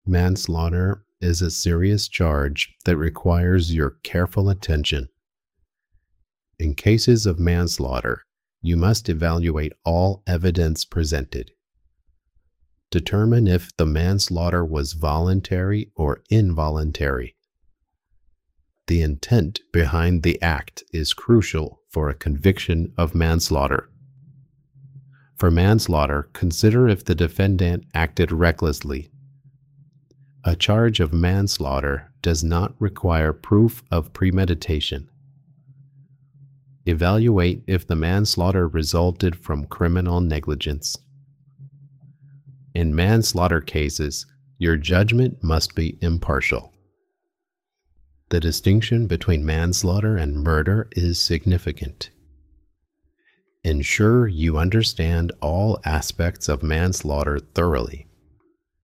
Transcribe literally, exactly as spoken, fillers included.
Manslaughter is a serious charge that requires your careful attention. In cases of manslaughter, you must evaluate all evidence presented. Determine if the manslaughter was voluntary or involuntary. The intent behind the act is crucial for a conviction of manslaughter. For manslaughter, consider if the defendant acted recklessly. A charge of manslaughter does not require proof of premeditation. Evaluate if the manslaughter resulted from criminal negligence. In manslaughter cases, your judgment must be impartial. The distinction between manslaughter and murder is significant. Ensure you understand all aspects of manslaughter thoroughly.